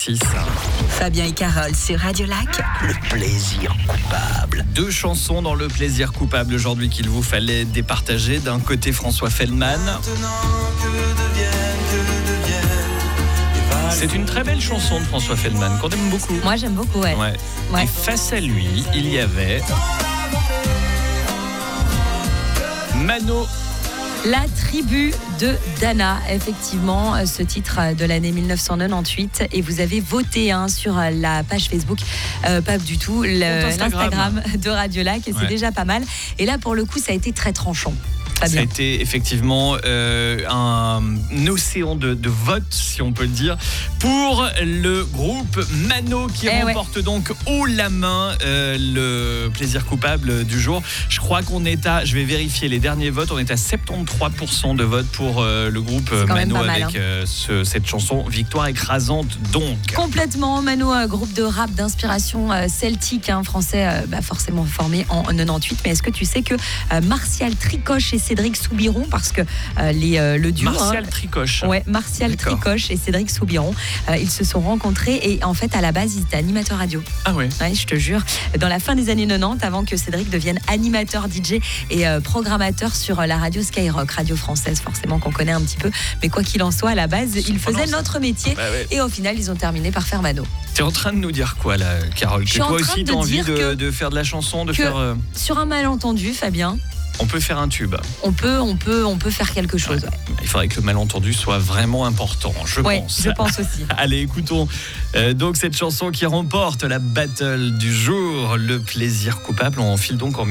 Fabien et Carole sur Radio Lac. Le plaisir coupable. 2 chansons dans le plaisir coupable aujourd'hui qu'il vous fallait départager. D'un côté François Feldman. C'est une très belle chanson de François Feldman qu'on aime beaucoup. Moi j'aime beaucoup, ouais. Et face à lui, il y avait Mano. La tribu de Dana, effectivement, ce titre de l'année 1998. Et vous avez voté sur la page Facebook, pas du tout, l'Instagram de Radio Lac. Et c'est déjà pas mal. Et là, pour le coup, ça a été très tranchant. Ça a été effectivement un océan de votes, si on peut le dire, pour le groupe Mano qui remporte donc haut la main le plaisir coupable du jour. Je crois qu'on est je vais vérifier les derniers votes, on est à 73% de votes pour le groupe Mano avec cette chanson. Victoire écrasante donc. Complètement, Mano, groupe de rap d'inspiration celtique, français, forcément formé en 98. Mais est-ce que tu sais que Martial Tricoche et Cédric Soubiron, parce que le duo... Martial Tricoche. Ouais, Martial Tricoche et Cédric Soubiron, ils se sont rencontrés et en fait à la base ils étaient animateurs radio. Ah ouais. Ouais, je te jure. Dans la fin des années 90, avant que Cédric devienne animateur DJ et programmateur sur la radio Skyrock, radio française forcément qu'on connaît un petit peu. Mais quoi qu'il en soit, à la base, ils faisaient notre métier et au final ils ont terminé par faire Mano. T'es en train de nous dire quoi là, Carole? Que toi aussi t'as envie de faire de la chanson, sur un malentendu, Fabien. On peut faire un tube. On peut faire quelque chose. Il faudrait que le malentendu soit vraiment important, je pense. Je pense aussi. Allez, écoutons donc cette chanson qui remporte la battle du jour, le plaisir coupable. On file donc en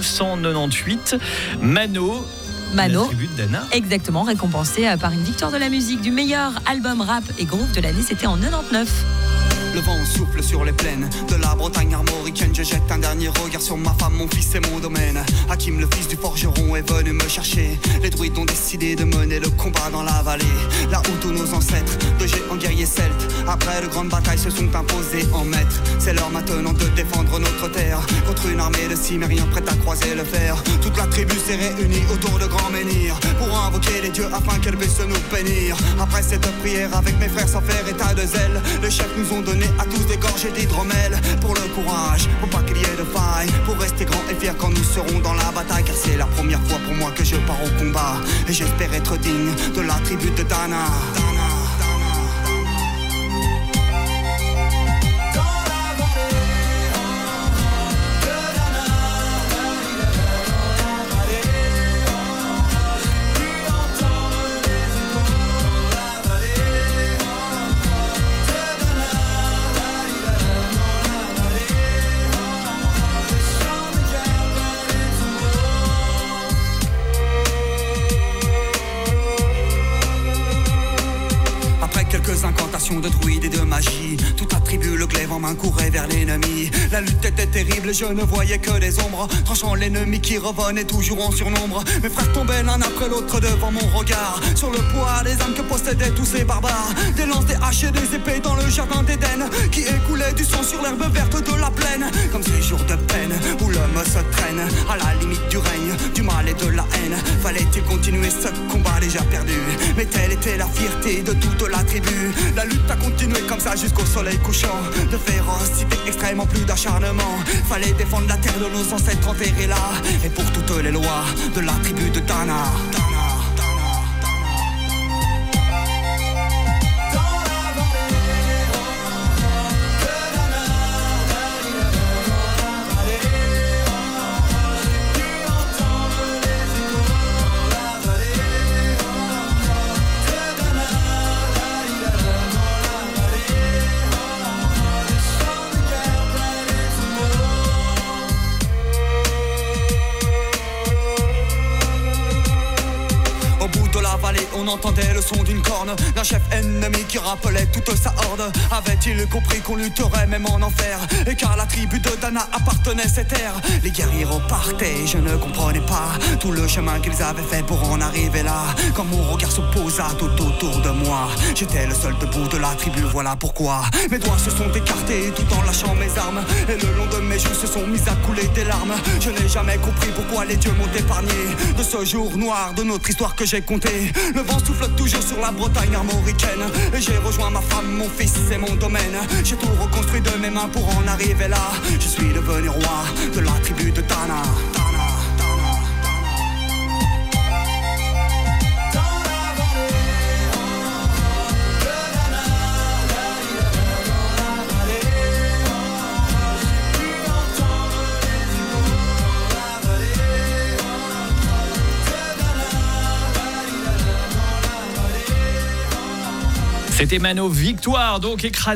1998. Mano. La tribu de Dana. Exactement, récompensé par une victoire de la musique du meilleur album rap et groupe de l'année, c'était en 99. Le vent souffle sur les plaines de la Bretagne armoricaine. Je jette un dernier regard sur ma femme, mon fils et mon domaine. Hakim, le fils du forgeron, est venu me chercher. Les druides ont décidé de mener le combat dans la vallée, là où tous nos ancêtres, de géants guerriers celtes, après de grandes batailles se sont imposés en maîtres. C'est l'heure maintenant de défendre notre terre contre une armée de cimériens prête à croiser le fer. Toute la tribu s'est réunie autour de grands menhirs pour invoquer les dieux afin qu'elle puisse nous bénir. Après cette prière avec mes frères sans faire état de zèle, les chefs nous ont donné à tous des gorgées d'hydromel. Pour le courage, pour pas qu'il y ait de faille, pour rester grand et fier quand nous serons dans la bataille. Car c'est la première fois pour moi que je pars au combat et j'espère être digne de la tribu de Dana. Incantations de druides et de magie, toute la tribu, le glaive en main, courait vers l'ennemi. La lutte était terrible, je ne voyais que des ombres, tranchant l'ennemi qui revenait toujours en surnombre. Mes frères tombaient l'un après l'autre devant mon regard, sur le poids des âmes que possédaient tous ces barbares. Des lances, des haches et des épées dans le jardin d'Éden, qui écoulait du sang sur l'herbe verte de la plaine. Comme ces jours de peine où l'homme se traîne à la limite du règne, du mal et de la haine. Fallait-il continuer ce combat déjà perdu? Mais telle était la fierté de toute la tribu. La lutte a continué comme ça jusqu'au soleil couchant. De férocité extrême en plus d'acharnement. Fallait défendre la terre de nos ancêtres enterrés là. Et pour toutes les lois de la tribu de Dana. On entendait le son d'une corne d'un chef ennemi qui rappelait toute sa horde. Avait-il compris qu'on lutterait même en enfer, et car la tribu de Dana appartenait cette terre. Les guerriers repartaient, je ne comprenais pas tout le chemin qu'ils avaient fait pour en arriver là. Quand mon regard se posa tout autour de moi, j'étais le seul debout de la tribu, voilà pourquoi mes doigts se sont écartés tout en lâchant mes armes, et le long de mes joues se sont mis à couler des larmes. Je n'ai jamais compris pourquoi les dieux m'ont épargné de ce jour noir de notre histoire que j'ai compté. Le vent souffle souffle toujours sur la Bretagne armoricaine. Et j'ai rejoint ma femme, mon fils et mon domaine. J'ai tout reconstruit de mes mains pour en arriver là. Je suis devenu roi de la tribu de Dana. C'était Mano, victoire donc écrasée.